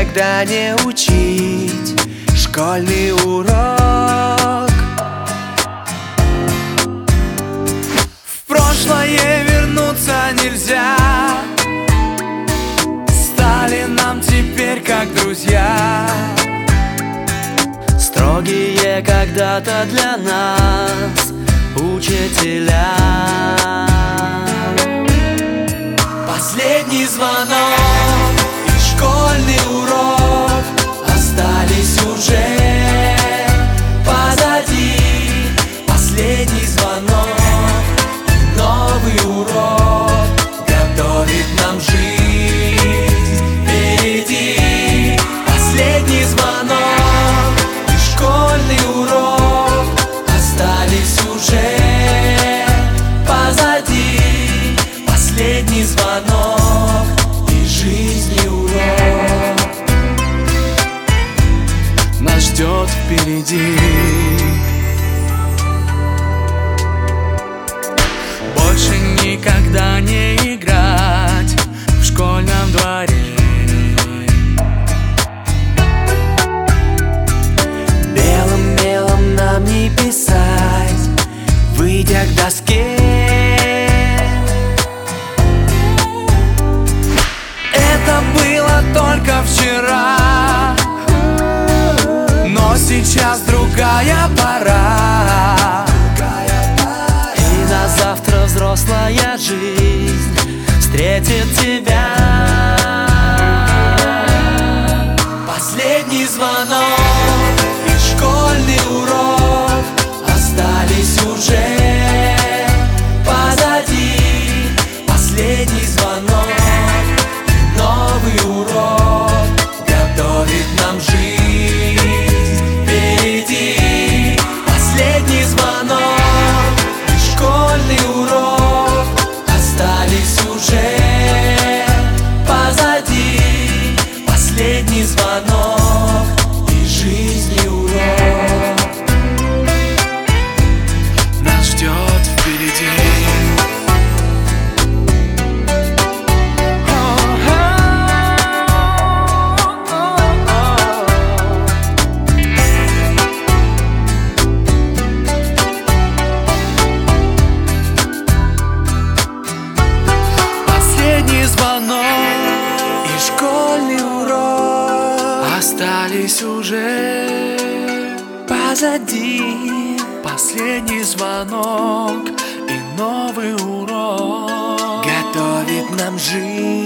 никогда не учить школьный урок. В прошлое вернуться нельзя, стали нам теперь как друзья. Строгие когда-то для нас учителя. Последний звонок и школьный урок остались уже позади. Последний звонок и новый урок готовит нам жизнь впереди. Последний звонок и школьный урок остались уже позади. Последний звонок и жизни урок нас ждет впереди. Больше никогда не играть в школьном дворе. Белым мелом нам не писать, выйдя к доске. Это было только вчера, но сейчас другая пора. И на завтра взрослая жизнь встретит тебя. Последний звонок и школьный урок остались уже позади. Последний звонок и новый урок готовит нам жизнь впереди. Последний звонок и школьный урок остались уже позади. Последний звонок и жизни урок нас ждет впереди. Последний звонок и школьный урок остались уже позади. Последний звонок и новый урок готовит нам жизнь